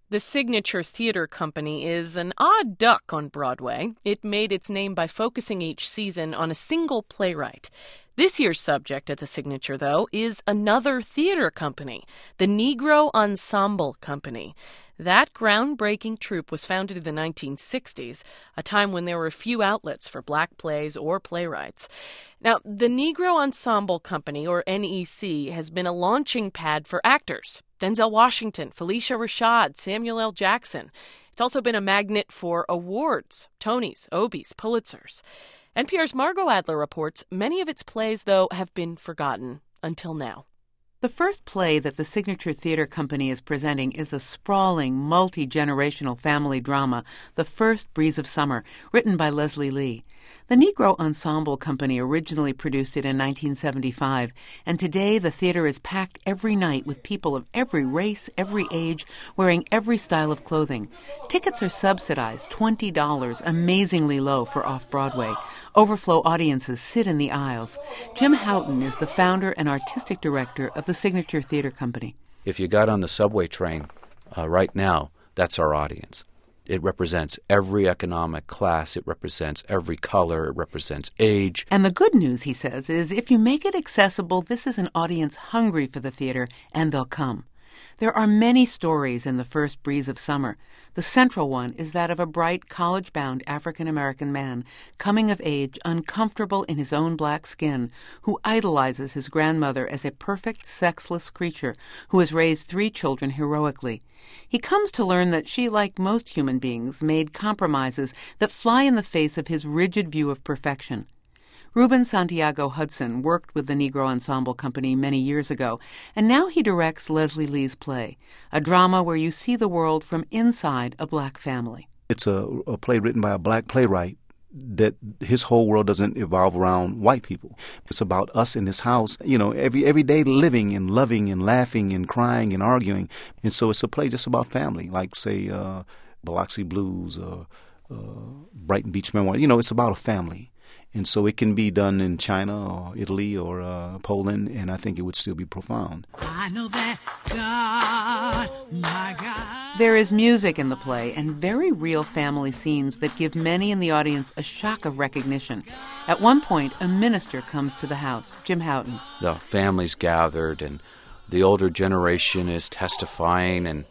The Signature Theater Company is an odd duck on Broadway. It made its name by focusing each season on a single playwright. This year's subject at the Signature, though, is another theater company, the Negro Ensemble Company. That groundbreaking troupe was founded in the 1960s, a time when there were few outlets for black plays or playwrights. Now, the Negro Ensemble Company, or NEC, has been a launching pad for actors. Denzel Washington, Phylicia Rashad, Samuel L. Jackson. It's also been a magnet for awards, Tonys, Obies, Pulitzers. NPR's Margot Adler reports many of its plays, though, have been forgotten until now. The first play that the Signature Theater Company is presenting is a sprawling, multi-generational family drama, The First Breeze of Summer, written by Leslie Lee. The Negro Ensemble Company originally produced it in 1975, and today the theater is packed every night with people of every race, every age, wearing every style of clothing. Tickets are subsidized, $20, amazingly low for off-Broadway. Overflow audiences sit in the aisles. Jim Houghton is the founder and artistic director of the Signature Theater Company. If you got on the subway train right now, that's our audience. It represents every economic class. It represents every color. It represents age. And the good news, he says, is if you make it accessible, this is an audience hungry for the theater, and they'll come. There are many stories in The First Breeze of Summer. The central one is that of a bright, college-bound African-American man, coming of age, uncomfortable in his own black skin, who idolizes his grandmother as a perfect, sexless creature who has raised 3 children heroically. He comes to learn that she, like most human beings, made compromises that fly in the face of his rigid view of perfection. Ruben Santiago Hudson worked with the Negro Ensemble Company many years ago, and now he directs Leslie Lee's play, a drama where you see the world from inside a black family. It's a play written by a black playwright that his whole world doesn't evolve around white people. It's about us in this house, every day living and loving and laughing and crying and arguing. And so it's a play just about family, like, say, Biloxi Blues or Brighton Beach Memoir. It's about a family. And so it can be done in China or Italy or Poland, and I think it would still be profound. I know that God, my God. There is music in the play and very real family scenes that give many in the audience a shock of recognition. At one point, a minister comes to the house, Jim Houghton. The family's gathered, and the older generation is testifying, and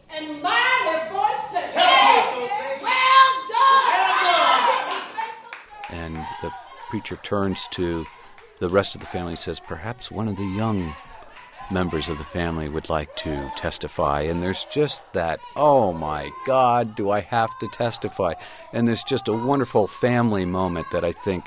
the preacher turns to the rest of the family and says, perhaps one of the young members of the family would like to testify. And there's just that, oh my God, do I have to testify? And there's just a wonderful family moment that I think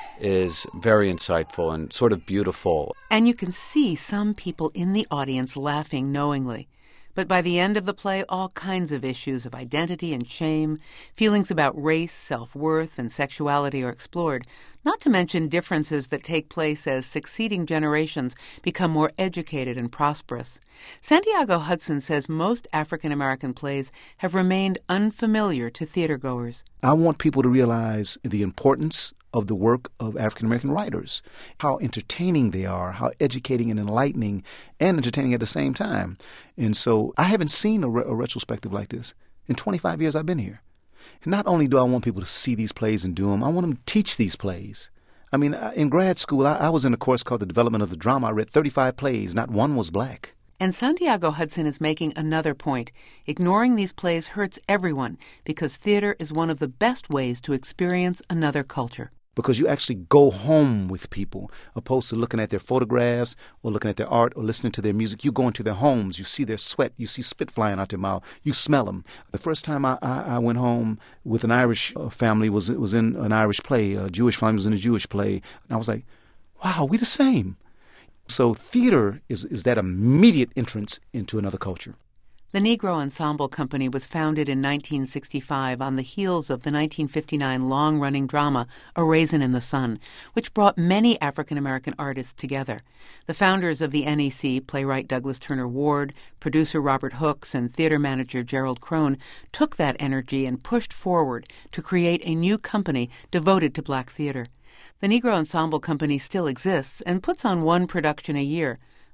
is very insightful and sort of beautiful. And you can see some people in the audience laughing knowingly. But by the end of the play, all kinds of issues of identity and shame, feelings about race, self-worth, and sexuality are explored, not to mention differences that take place as succeeding generations become more educated and prosperous. Santiago Hudson says most African-American plays have remained unfamiliar to theatergoers. I want people to realize the importance of the work of African-American writers, how entertaining they are, how educating and enlightening and entertaining at the same time. And so I haven't seen a retrospective like this. In 25 years I've been here. And not only do I want people to see these plays and do them, I want them to teach these plays. I mean, in grad school, I was in a course called The Development of the Drama. I read 35 plays. Not one was black. And Santiago Hudson is making another point. Ignoring these plays hurts everyone because theater is one of the best ways to experience another culture. Because you actually go home with people, opposed to looking at their photographs or looking at their art or listening to their music. You go into their homes, you see their sweat, you see spit flying out their mouth, you smell them. The first time I went home with an Irish family was in an Irish play. A Jewish family was in a Jewish play. And I was like, wow, we the same. So theater is that immediate entrance into another culture. The Negro Ensemble Company was founded in 1965 on the heels of the 1959 long-running drama A Raisin in the Sun, which brought many African-American artists together. The founders of the NEC, playwright Douglas Turner Ward, producer Robert Hooks, and theater manager Gerald Crone, took that energy and pushed forward to create a new company devoted to black theater. The Negro Ensemble Company still exists and puts on one production a year,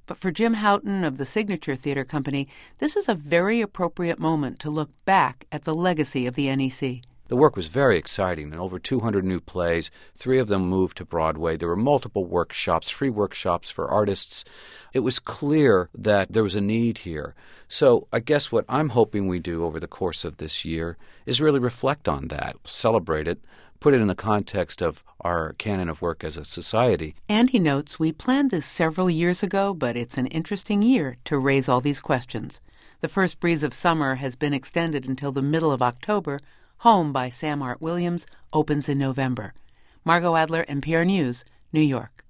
But for Jim Houghton of the Signature Theater Company, this is a very appropriate moment to look back at the legacy of the NEC. The work was very exciting, and over 200 new plays. 3 of them moved to Broadway. There were multiple workshops, free workshops for artists. It was clear that there was a need here. So I guess what I'm hoping we do over the course of this year is really reflect on that, celebrate it, put it in the context of our canon of work as a society. And he notes, we planned this several years ago, but it's an interesting year to raise all these questions. The First Breeze of Summer has been extended until the middle of October. Home by Sam Art Williams opens in November. Margot Adler, NPR News, New York.